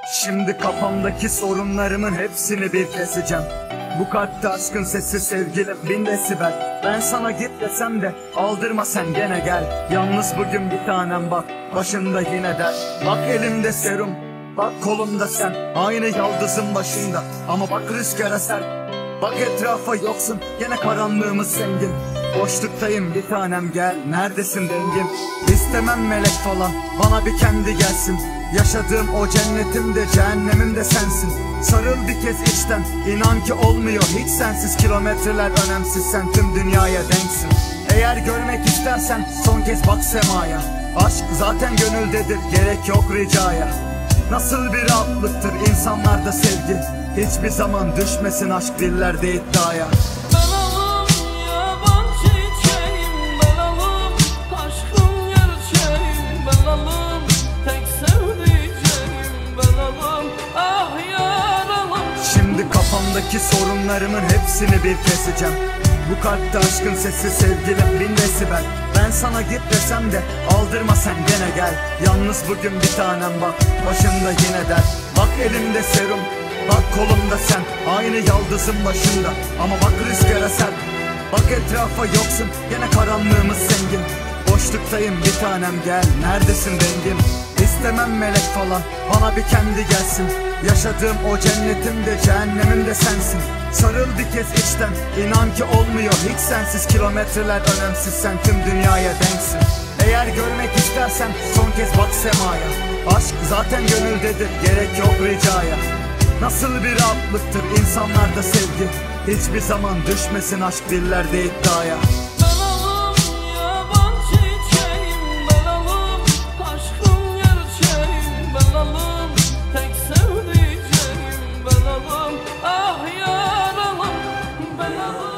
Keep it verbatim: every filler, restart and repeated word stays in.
Şimdi kafamdaki sorunlarımın hepsini bir keseceğim. Bu kalpte aşkın sesi sevgilim bin desibel. Ben sana git desem de aldırma sen gene gel. Yalnız bugün bir tanem bak başında yine der. Bak elimde serum, bak kolumda sen, aynı yaldızın başında ama bak rüzgar eser. Bak etrafa yoksun gene karanlığımız zengin. Boşluktayım bir tanem gel, neredesin dengim? İstemem melek falan, bana bir kendi gelsin. Yaşadığım o cennetim de cehennemim de sensin. Sarıl bir kez içten, inan ki olmuyor hiç sensiz. Kilometreler önemsiz, sen tüm dünyaya denksin. Eğer görmek istersen son kez bak semaya. Aşk zaten gönüldedir, gerek yok ricaya. Nasıl bir rahatlıktır insanlarda sevgi. Hiçbir zaman düşmesin aşk dillerde iddiaya. Şimdi kafamdaki sorunlarımın hepsini bir keseceğim. Bu kalpte aşkın sesi sevgilim bin desibel. Ben sana git desem de aldırma sen gene gel. Yalnız bugün bir tanem bak başında yine der. Bak elimde serum, bak kolumda sen, aynı yaldızın başında ama bak rüzgar eser. Bak etrafa yoksun gene karanlığımız zengin. Boşluktayım bir tanem gel, neredesin dengim? İstemem melek falan, bana bir kendi gelsin. Yaşadığım o cennetim de cehennemim de sensin. Sarıl bir kez içten, inan ki olmuyor hiç sensiz. Kilometreler önemsiz, sen tüm dünyaya denksin. Eğer görmek istersen son kez bak semaya. Aşk zaten gönüldedir, gerek yok ricaya. Nasıl bir rahatlıktır insanlarda sevgi. Hiçbir zaman düşmesin aşk dillerde iddiaya. Ah yaralım, ben alım.